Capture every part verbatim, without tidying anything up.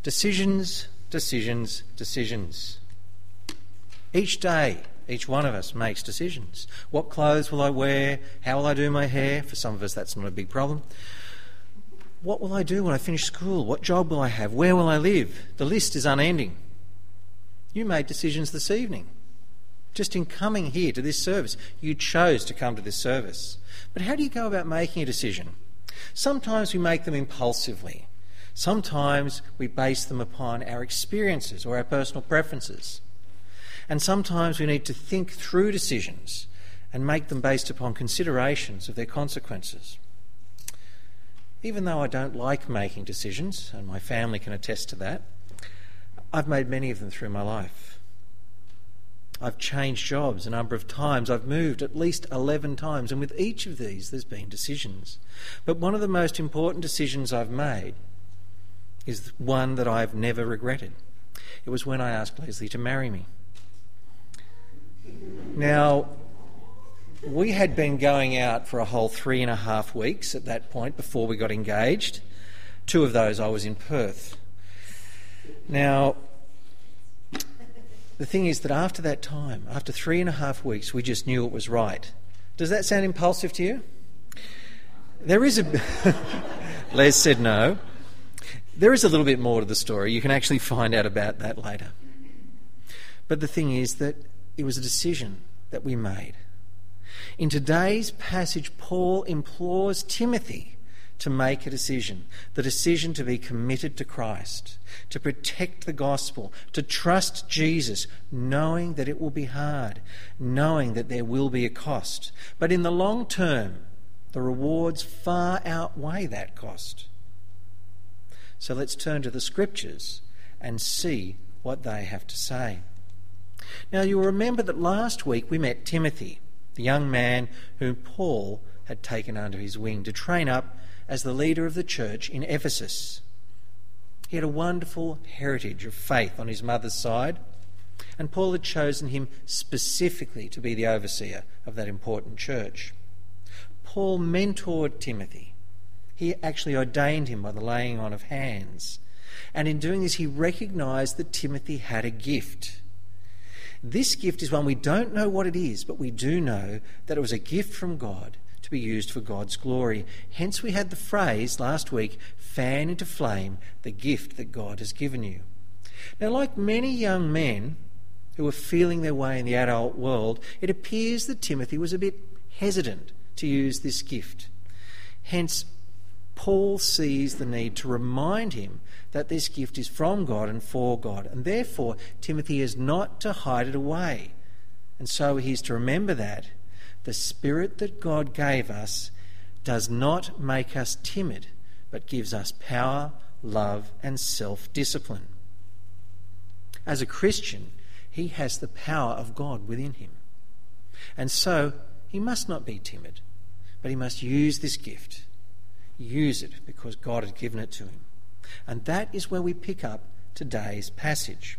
Decisions, decisions, decisions. Each day, each one of us makes decisions. What clothes will I wear? How will I do my hair? For some of us, that's not a big problem. What will I do when I finish school? What job will I have? Where will I live? The list is unending. You made decisions this evening. Just in coming here to this service, you chose to come to this service. But how do you go about making a decision? Sometimes we make them impulsively. Sometimes we base them upon our experiences or our personal preferences. And sometimes we need to think through decisions and make them based upon considerations of their consequences. Even though I don't like making decisions, and my family can attest to that, I've made many of them through my life. I've changed jobs a number of times. I've moved at least eleven times, and with each of these there's been decisions. But one of the most important decisions I've made is one that I've never regretted. It was when I asked Leslie to marry me. Now, we had been going out for a whole three and a half weeks at that point before we got engaged. Two of those I was in Perth. Now, the thing is that after that time, after three and a half weeks, we just knew it was right. Does that sound impulsive to you? There is a... Les said no. There is a little bit more to the story. You can actually find out about that later. But the thing is that it was a decision that we made. In today's passage, Paul implores Timothy to make a decision, the decision to be committed to Christ, to protect the gospel, to trust Jesus, knowing that it will be hard, knowing that there will be a cost. But in the long term, the rewards far outweigh that cost. So let's turn to the Scriptures and see what they have to say. Now, you'll remember that last week we met Timothy, the young man whom Paul had taken under his wing to train up as the leader of the church in Ephesus. He had a wonderful heritage of faith on his mother's side, and Paul had chosen him specifically to be the overseer of that important church. Paul mentored Timothy. He actually ordained him by the laying on of hands. And in doing this, he recognised that Timothy had a gift. This gift is one we don't know what it is, but we do know that it was a gift from God to be used for God's glory. Hence we had the phrase last week, fan into flame the gift that God has given you. Now, like many young men who were feeling their way in the adult world, it appears that Timothy was a bit hesitant to use this gift. Hence, Paul sees the need to remind him that this gift is from God and for God, and therefore Timothy is not to hide it away. And so he is to remember that the Spirit that God gave us does not make us timid, but gives us power, love, and self-discipline. As a Christian, he has the power of God within him. And so he must not be timid, but he must use this gift. Use it because God had given it to him. And that is where we pick up today's passage.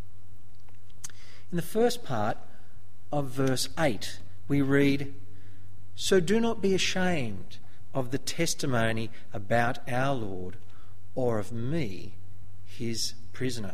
In the first part of verse eight, we read, "So do not be ashamed of the testimony about our Lord, or of me, his prisoner."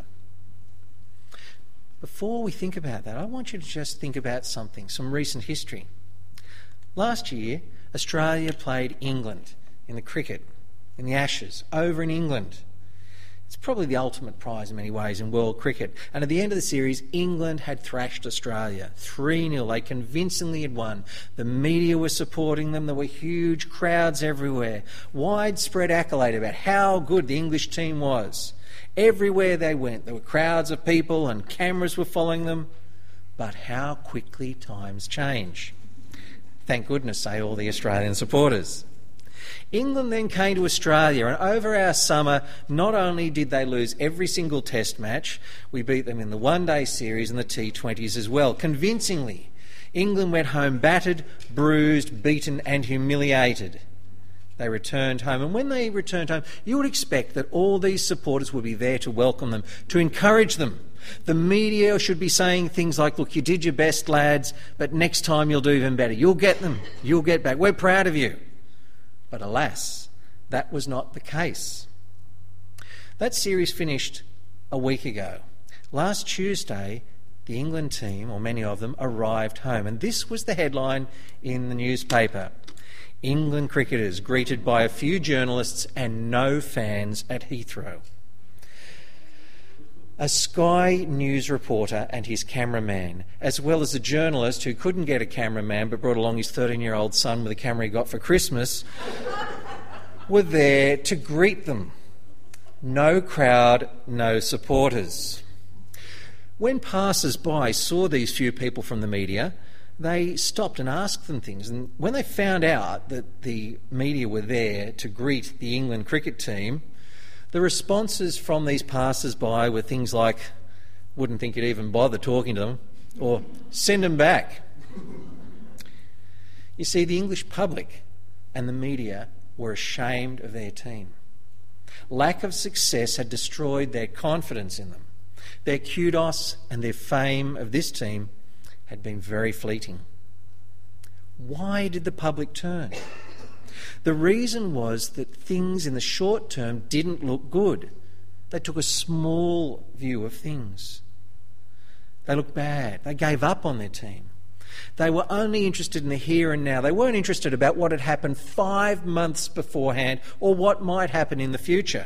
Before we think about that, I want you to just think about something, some recent history. Last year, Australia played England in the cricket, in the Ashes, over in England. It's probably the ultimate prize in many ways in world cricket. And at the end of the series, England had thrashed Australia three nil. They convincingly had won. The media was supporting them. There were huge crowds everywhere. Widespread accolade about how good the English team was. Everywhere they went, there were crowds of people and cameras were following them. But how quickly times change. Thank goodness, say all the Australian supporters. England then came to Australia, and over our summer, not only did they lose every single test match, we beat them in the one-day series and the T twenties as well, convincingly. England went home battered, bruised, beaten and humiliated. They returned home, and when they returned home, you would expect that all these supporters would be there to welcome them, to encourage them. The media should be saying things like, "Look, you did your best, lads, but next time you'll do even better. You'll get them. You'll get back. We're proud of you." But alas, that was not the case. That series finished a week ago. Last Tuesday, the England team, or many of them, arrived home, and this was the headline in the newspaper. England cricketers greeted by a few journalists and no fans at Heathrow. A Sky News reporter and his cameraman, as well as a journalist who couldn't get a cameraman but brought along his thirteen-year-old son with a camera he got for Christmas, were there to greet them. No crowd, no supporters. When passers-by saw these few people from the media, they stopped and asked them things. And when they found out that the media were there to greet the England cricket team, the responses from these passers-by were things like, wouldn't think you'd even bother talking to them, or send them back. You see, the English public and the media were ashamed of their team. Lack of success had destroyed their confidence in them. Their kudos and their fame of this team had been very fleeting. Why did the public turn? The reason was that things in the short term didn't look good. They took a small view of things. They looked bad. They gave up on their team. They were only interested in the here and now. They weren't interested about what had happened five months beforehand or what might happen in the future.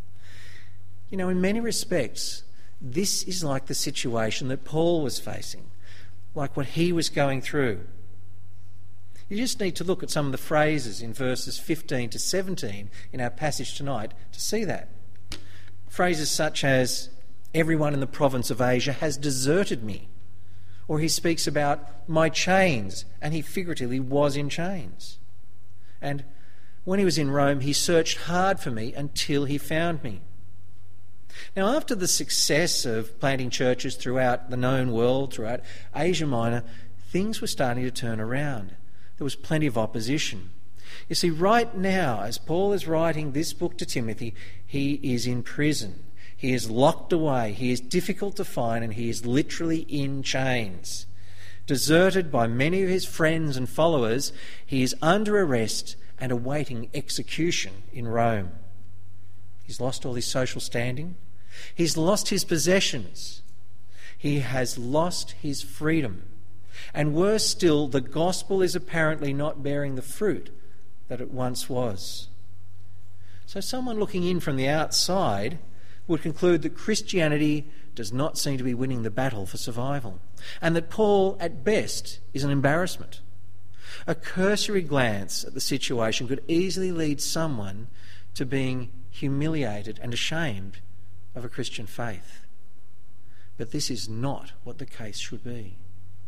You know, in many respects, this is like the situation that Paul was facing, like what he was going through. You just need to look at some of the phrases in verses fifteen to seventeen in our passage tonight to see that. Phrases such as, everyone in the province of Asia has deserted me. Or he speaks about my chains, and he figuratively was in chains. And when he was in Rome, he searched hard for me until he found me. Now, after the success of planting churches throughout the known world, throughout Asia Minor, things were starting to turn around. There was plenty of opposition. You see, right now, as Paul is writing this book to Timothy, he is in prison. He is locked away. He is difficult to find, and he is literally in chains. Deserted by many of his friends and followers, he is under arrest and awaiting execution in Rome. He's lost all his social standing. He's lost his possessions. He has lost his freedom. And worse still, the gospel is apparently not bearing the fruit that it once was. So someone looking in from the outside would conclude that Christianity does not seem to be winning the battle for survival, and that Paul, at best, is an embarrassment. A cursory glance at the situation could easily lead someone to being humiliated and ashamed of a Christian faith. But this is not what the case should be.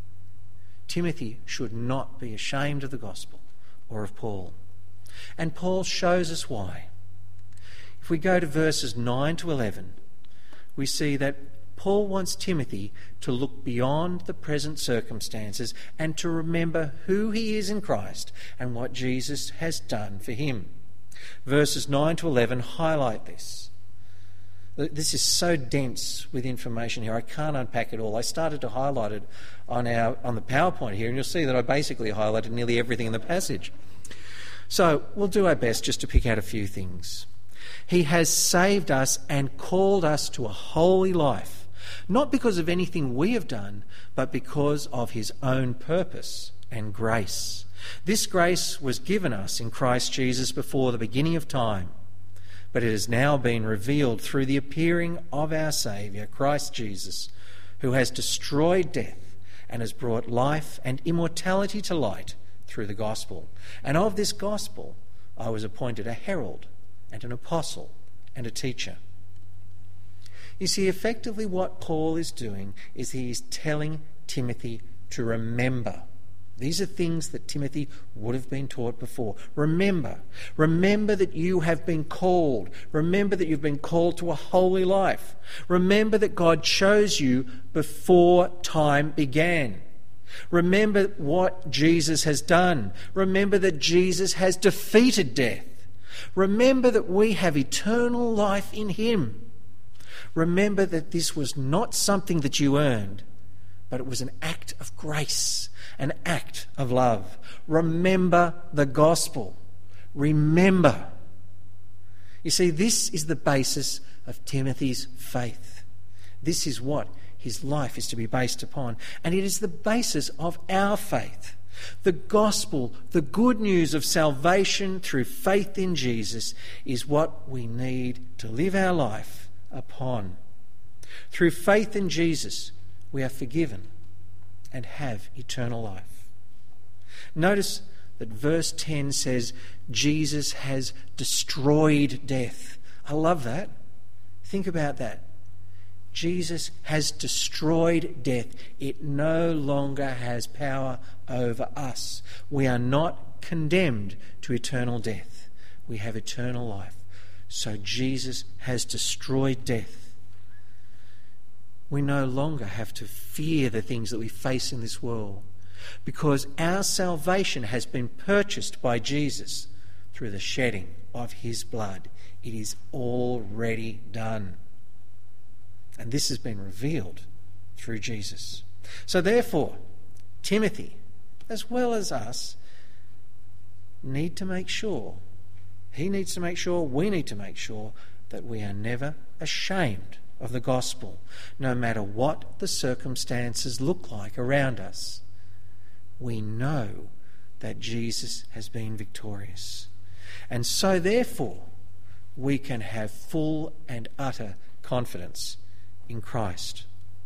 Timothy should not be ashamed of the gospel or of Paul. And Paul shows us why. If we go to verses nine to eleven, we see that Paul wants Timothy to look beyond the present circumstances and to remember who he is in Christ and what Jesus has done for him. Verses nine to eleven highlight this. This is so dense with information here, I can't unpack it all. I started to highlight it on our on the PowerPoint here, and you'll see that I basically highlighted nearly everything in the passage. So we'll do our best just to pick out a few things. He has saved us and called us to a holy life, not because of anything we have done, but because of his own purpose and grace. This grace was given us in Christ Jesus before the beginning of time, but it has now been revealed through the appearing of our Saviour, Christ Jesus, who has destroyed death and has brought life and immortality to light through the gospel. And of this gospel I was appointed a herald and an apostle and a teacher. You see, effectively what Paul is doing is he is telling Timothy to remember. These are things that Timothy would have been taught before. Remember. Remember that you have been called. Remember that you've been called to a holy life. Remember that God chose you before time began. Remember what Jesus has done. Remember that Jesus has defeated death. Remember that we have eternal life in him. Remember that this was not something that you earned, but it was an act of grace, an act of love. Remember the gospel. Remember. You see, this is the basis of Timothy's faith. This is what his life is to be based upon, and it is the basis of our faith. The gospel, the good news of salvation through faith in Jesus, is what we need to live our life upon. Through faith in Jesus, we are forgiven and have eternal life. Notice that verse ten says, Jesus has destroyed death. I love that. Think about that. Jesus has destroyed death. It no longer has power over us. We are not condemned to eternal death. We have eternal life. So Jesus has destroyed death. We no longer have to fear the things that we face in this world, because our salvation has been purchased by Jesus through the shedding of his blood. It is already done. And this has been revealed through Jesus. So therefore, Timothy, as well as us, need to make sure, he needs to make sure, we need to make sure that we are never ashamed of the gospel, no matter what the circumstances look like around us. We know that Jesus has been victorious. And so therefore, we can have full and utter confidence in Christ.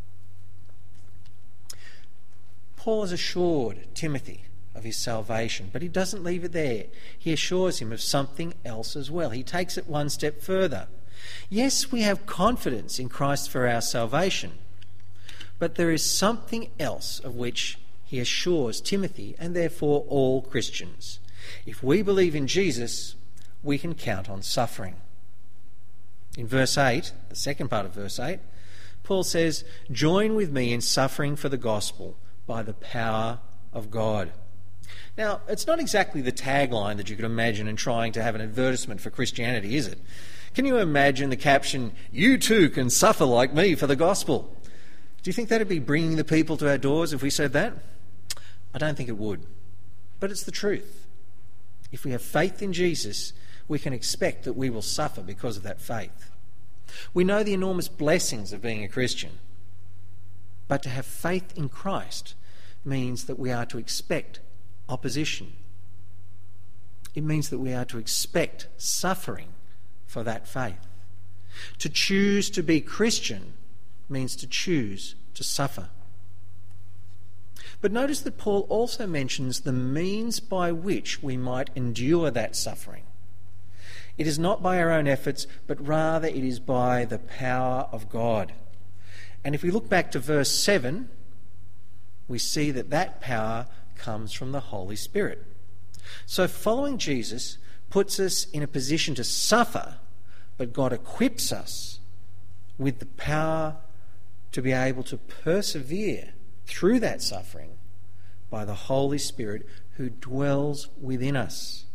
Paul has assured Timothy of his salvation, but he doesn't leave it there. He assures him of something else as well. He takes it one step further. Yes, we have confidence in Christ for our salvation, but there is something else of which he assures Timothy and therefore all Christians. If we believe in Jesus, we can count on suffering. In verse eight, the second part of verse eight, Paul says, "Join with me in suffering for the gospel by the power of God." Now, it's not exactly the tagline that you could imagine in trying to have an advertisement for Christianity, is it? Can you imagine the caption, "You too can suffer like me for the gospel"? Do you think that would be bringing the people to our doors if we said that? I don't think it would. But it's the truth. If we have faith in Jesus, we can expect that we will suffer because of that faith. We know the enormous blessings of being a Christian, but to have faith in Christ means that we are to expect opposition. It means that we are to expect suffering for that faith. To choose to be Christian means to choose to suffer. But notice that Paul also mentions the means by which we might endure that suffering. It is not by our own efforts, but rather it is by the power of God. And if we look back to verse seven, we see that that power comes from the Holy Spirit. So following Jesus puts us in a position to suffer, but God equips us with the power to be able to persevere through that suffering by the Holy Spirit who dwells within us.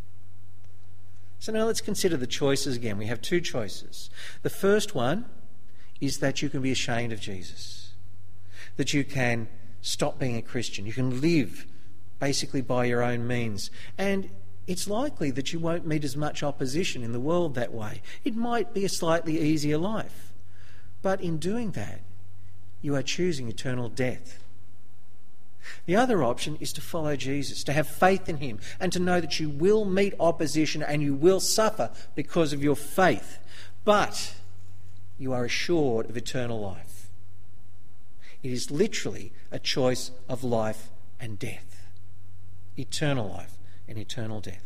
So now let's consider the choices again. We have two choices. The first one is that you can be ashamed of Jesus, that you can stop being a Christian, you can live basically by your own means, and it's likely that you won't meet as much opposition in the world that way. It might be a slightly easier life, but in doing that, you are choosing eternal death. The other option is to follow Jesus, to have faith in him, and to know that you will meet opposition and you will suffer because of your faith, but you are assured of eternal life. It is literally a choice of life and death. Eternal life and eternal death.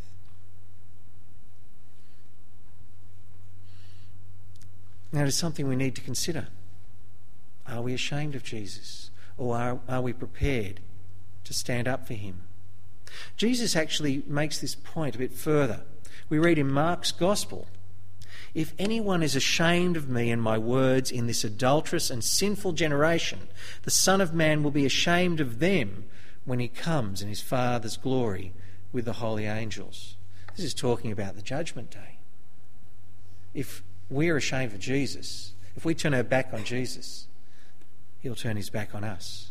Now, it is something we need to consider. Are we ashamed of Jesus? Or are, are we prepared to stand up for him? Jesus actually makes this point a bit further. We read in Mark's Gospel, "If anyone is ashamed of me and my words in this adulterous and sinful generation, the Son of Man will be ashamed of them when he comes in his Father's glory with the holy angels." This is talking about the judgment day. If we're ashamed of Jesus, if we turn our back on Jesus, he'll turn his back on us.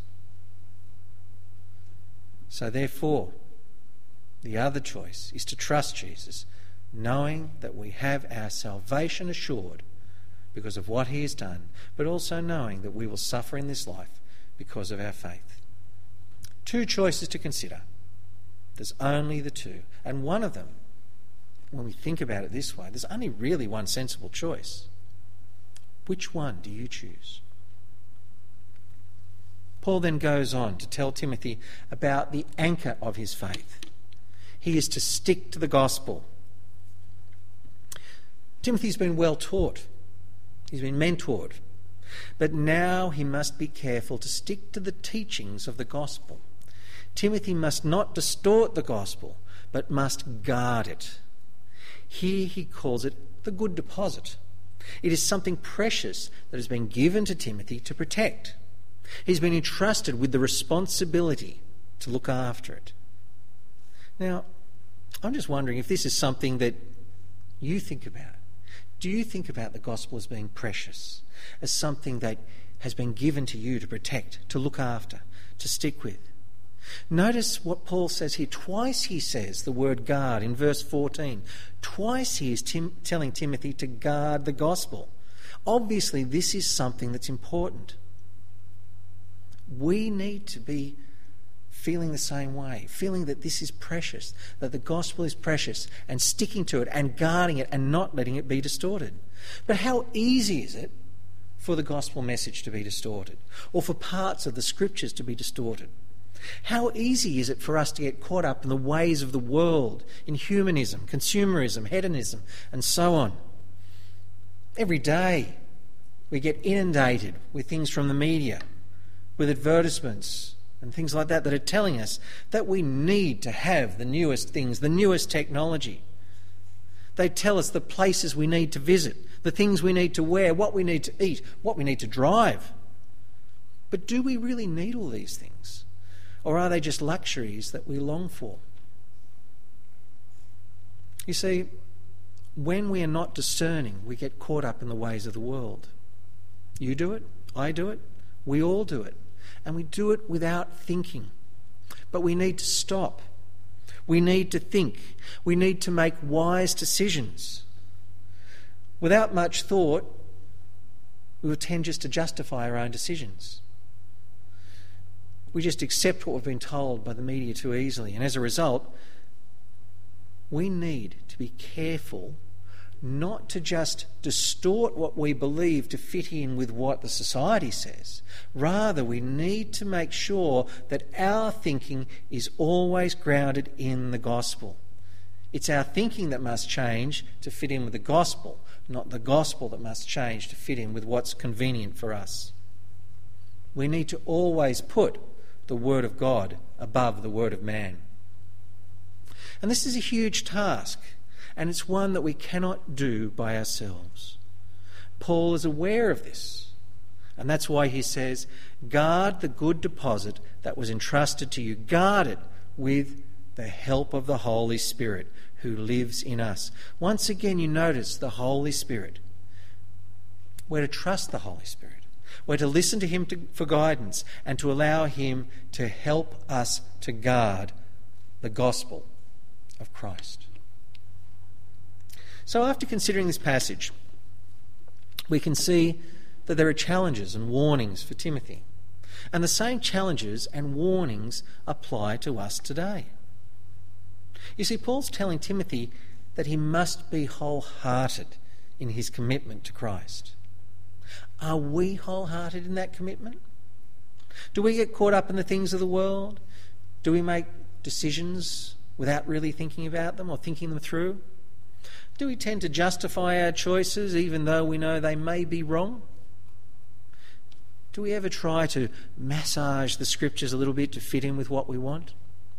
So therefore, the other choice is to trust Jesus, knowing that we have our salvation assured because of what he has done, but also knowing that we will suffer in this life because of our faith. Two choices to consider. There's only the two. And one of them, when we think about it this way, there's only really one sensible choice. Which one do you choose? Paul then goes on to tell Timothy about the anchor of his faith. He is to stick to the gospel. Timothy's been well taught. He's been mentored. But now he must be careful to stick to the teachings of the gospel. Timothy must not distort the gospel, but must guard it. Here he calls it the good deposit. It is something precious that has been given to Timothy to protect. He's been entrusted with the responsibility to look after it. Now, I'm just wondering if this is something that you think about. Do you think about the gospel as being precious, as something that has been given to you to protect, to look after, to stick with? Notice what Paul says here. Twice he says the word guard in verse fourteen. Twice he is tim- telling Timothy to guard the gospel. Obviously, this is something that's important. We need to be feeling the same way, feeling that this is precious, that the gospel is precious, and sticking to it and guarding it and not letting it be distorted. But how easy is it for the gospel message to be distorted, or for parts of the scriptures to be distorted? How easy is it for us to get caught up in the ways of the world, in humanism, consumerism, hedonism, and so on? Every day we get inundated with things from the media, with advertisements and things like that that are telling us that we need to have the newest things, the newest technology. They tell us the places we need to visit, the things we need to wear, what we need to eat, what we need to drive. But do we really need all these things? Or are they just luxuries that we long for? You see, when we are not discerning, we get caught up in the ways of the world. You do it, I do it, we all do it. And we do it without thinking. But we need to stop. We need to think. We need to make wise decisions. Without much thought, we will tend just to justify our own decisions. We just accept what we've been told by the media too easily. And as a result, we need to be careful not to just distort what we believe to fit in with what the society says. Rather, we need to make sure that our thinking is always grounded in the gospel. It's our thinking that must change to fit in with the gospel, not the gospel that must change to fit in with what's convenient for us. We need to always put the word of God above the word of man. And this is a huge task. And it's one that we cannot do by ourselves. Paul is aware of this. And that's why he says, guard the good deposit that was entrusted to you. Guard it with the help of the Holy Spirit who lives in us. Once again, you notice the Holy Spirit. We're to trust the Holy Spirit. We're to listen to him to, for guidance and to allow him to help us to guard the gospel of Christ. So after considering this passage, we can see that there are challenges and warnings for Timothy. And the same challenges and warnings apply to us today. You see, Paul's telling Timothy that he must be wholehearted in his commitment to Christ. Are we wholehearted in that commitment? Do we get caught up in the things of the world? Do we make decisions without really thinking about them or thinking them through? Do we tend to justify our choices even though we know they may be wrong? Do we ever try to massage the scriptures a little bit to fit in with what we want?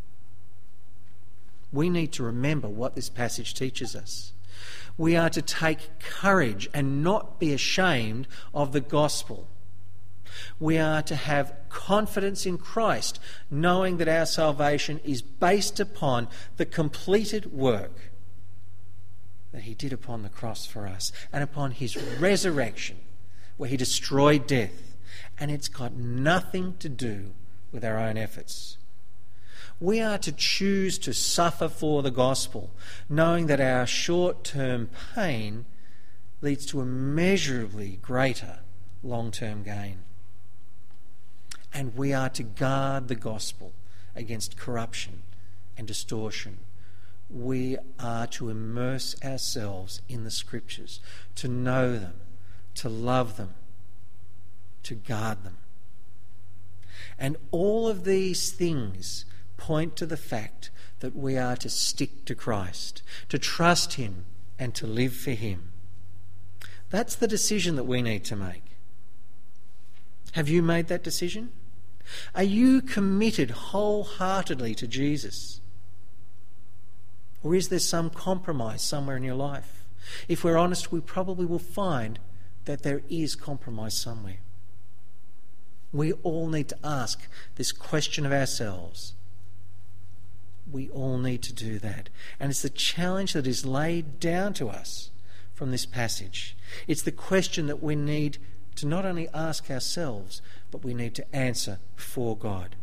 We need to remember what this passage teaches us. We are to take courage and not be ashamed of the gospel. We are to have confidence in Christ, knowing that our salvation is based upon the completed work that he did upon the cross for us and upon his resurrection, where he destroyed death. And it's got nothing to do with our own efforts. We are to choose to suffer for the gospel, knowing that our short-term pain leads to immeasurably greater long-term gain. And we are to guard the gospel against corruption and distortion. We are to immerse ourselves in the Scriptures, to know them, to love them, to guard them. And all of these things point to the fact that we are to stick to Christ, to trust him and to live for him. That's the decision that we need to make. Have you made that decision? Are you committed wholeheartedly to Jesus? Or is there some compromise somewhere in your life? If we're honest, we probably will find that there is compromise somewhere. We all need to ask this question of ourselves. We all need to do that. And it's the challenge that is laid down to us from this passage. It's the question that we need to not only ask ourselves, but we need to answer for God.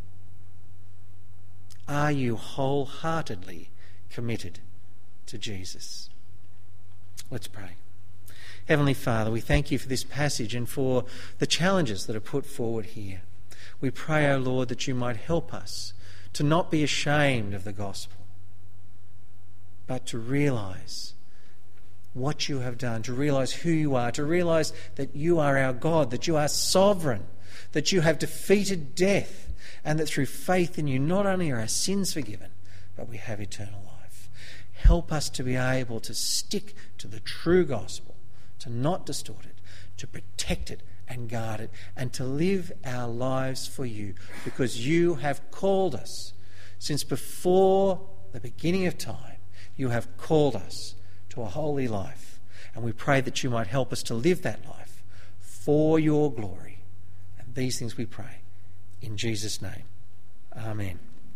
Are you wholeheartedly committed to Jesus? Let's pray. Heavenly Father, we thank you for this passage and for the challenges that are put forward here. We pray, O Lord, that you might help us to not be ashamed of the gospel, but to realise what you have done, to realise who you are, to realise that you are our God, that you are sovereign, that you have defeated death, and that through faith in you not only are our sins forgiven, but we have eternal life. Help us to be able to stick to the true gospel, to not distort it, to protect it and guard it, and to live our lives for you, because you have called us. Since before the beginning of time, you have called us to a holy life, and we pray that you might help us to live that life for your glory. And these things we pray in Jesus' name. Amen.